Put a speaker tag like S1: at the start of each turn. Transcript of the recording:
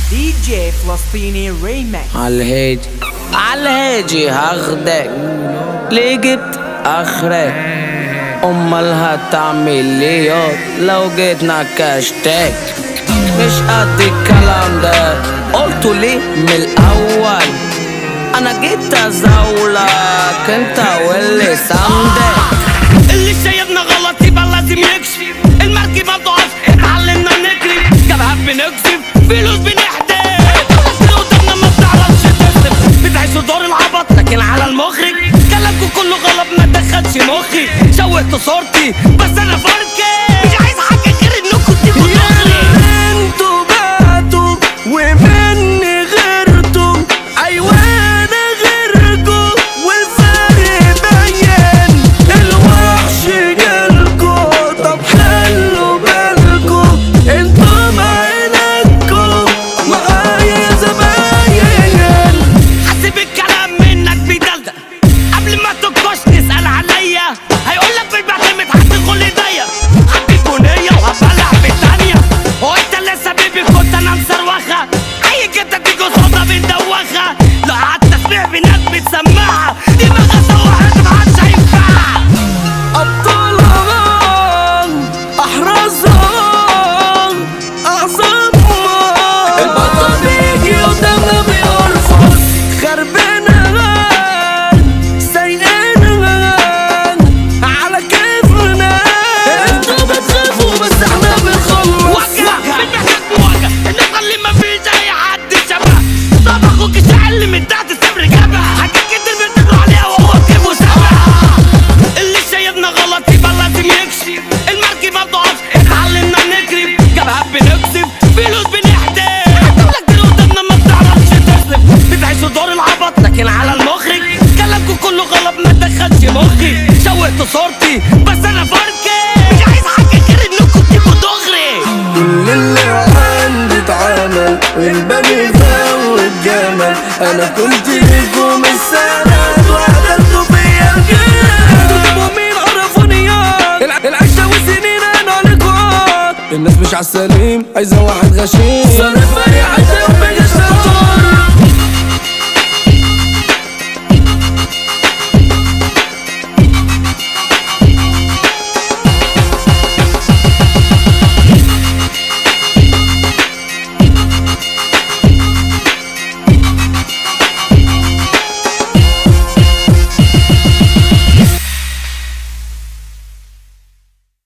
S1: دي جي فلسطيني ريماكس.
S2: عالهيجي هاخدك ليه جبت اخرك؟ امال هتعمل ليه لو جيتنا كاشتك؟ مش قد الكلام ده قلتوا ليه من الاول؟ انا جيت ازولك انت واللي ساندك.
S3: اللي شايفنا غلط يبقى لازم يكشف. المركب ما بتقفش اتعلمنا نجري. جبهات بنكشف فلوس بنحدف. قدامنا ما بتعرفش تصرف. بتعيشوا دور العبط لكن على المخرج. كلامكم كله غلط ما دخلش مخي. شوهتوا صورتي بس انا فركي. مش عايز حاجه غير انكم تبقوا دغري.
S4: انتوا بعتوا ومني غيرتوا. ايوه انا غيركوا والفرق باين. الوحش جالكوا طب خلوا بالكوا. انتوا بعينكوا معايا زباين.
S3: حاسب الكلام منك بيدلدل. قبل ما تنكش تسأل عليا. هيقولك مش بعتمد هتدخل ايديا. هديك بنية وهبلع بالتانية. هو انت لسه بيبي كنت انا مصروخة. اي كده تيجي صوتها بندوخة. لو قعدت اسمع بناس بتسمعها دماغها سوحت محدش هينفعها.
S4: ابطال هوان احرز هوان اعصابهم. البطل بيجي قدامنا بيرفض. خربان هوان سايقين هوان على كيفنا. انتوا بتخافوا بس احنا بنخلص.
S3: وجع بنحتاج مواجهة. الناس اللي ما فيش اي حد شبه. طب اخوك اشتغل من تحت الصبر جبهة. حاجات كتير بتقولوا عليها وهو كيف وسبع. اللي شايفنا غلط يبقى لازم يكشف. المركب ما بتقفش اتعلمنا نجري. جبهات بنكسب فلوس بنحدف. دولة كتير قدامنا ما بتعرفش تصرف. بتعيشوا دور العبط لكن على المخرج. كلامكم كله غلط ما دخلش مخي. شوهتوا صورتي بس انا فركي. مش عايز حاجة غير انكم تبقوا دغري.
S4: كل اللي عندي اتعمل والبني فوت جمل. انا كنت ليكم السند وقتلتوا فيا الجمل. انتوا مين عرفوني العشرة والسنين انا لكم. الناس مش عالسليم عايزة واحد غشيم. صرف فريحة وبجد